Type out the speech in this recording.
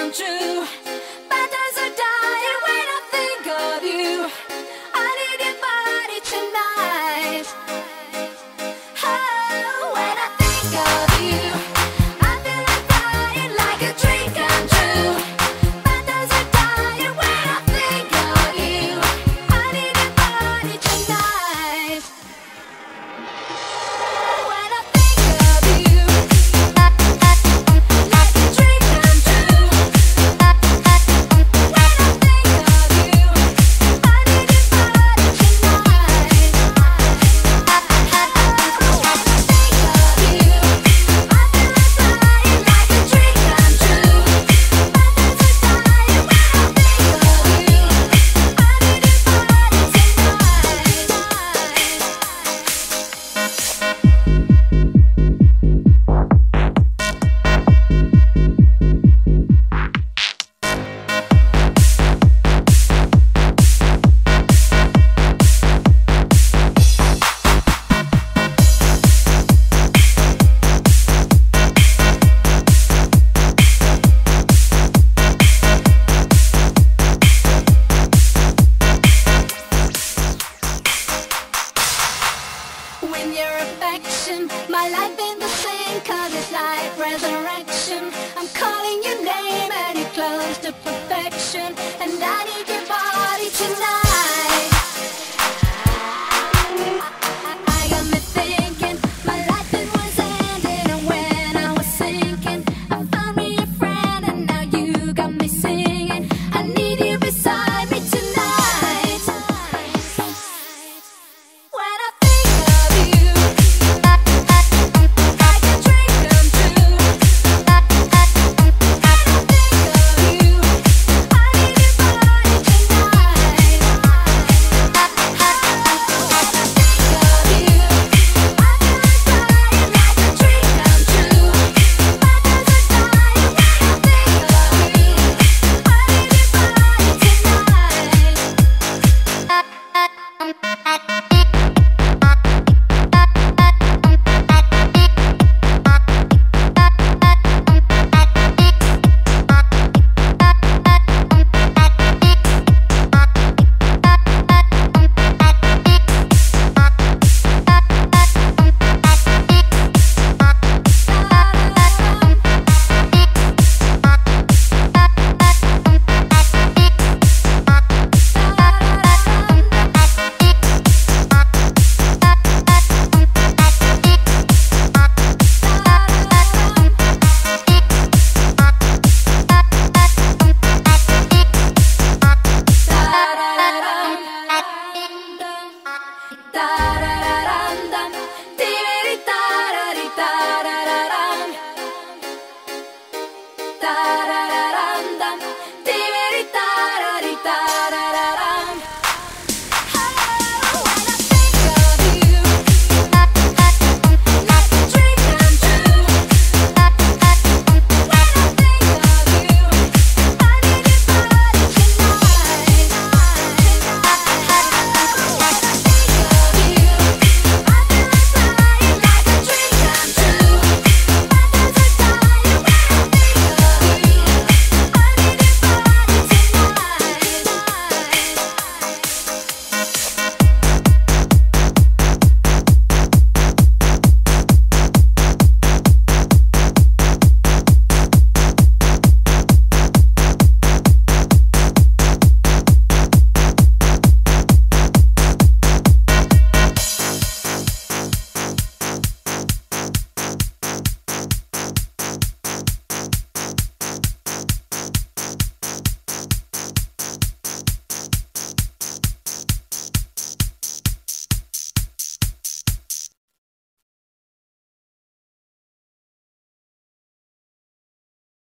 come true. Bad times are dying when I think of you. I need your body tonight. Oh, when I think of you, I feel like dying, like a dream come true. Bad times are dying when I think of you. I need your body tonight. When I think of you, like a dream come true. When I think of you, I need your body when your affection, my life ain't the same, 'cause it's like resurrection. I'm calling your name and you're close to perfection, and I need your body tonight. I got me thinking, my life it was ending, and when I was sinking, I found me a friend, and now you got me singing. I need you beside me tonight. When I think of you, like a dream come true. When I think of you, I need your body tonight. When I think of you, I feel like dying, like a dream come true. Bad times are dying when I think of you. I need your body da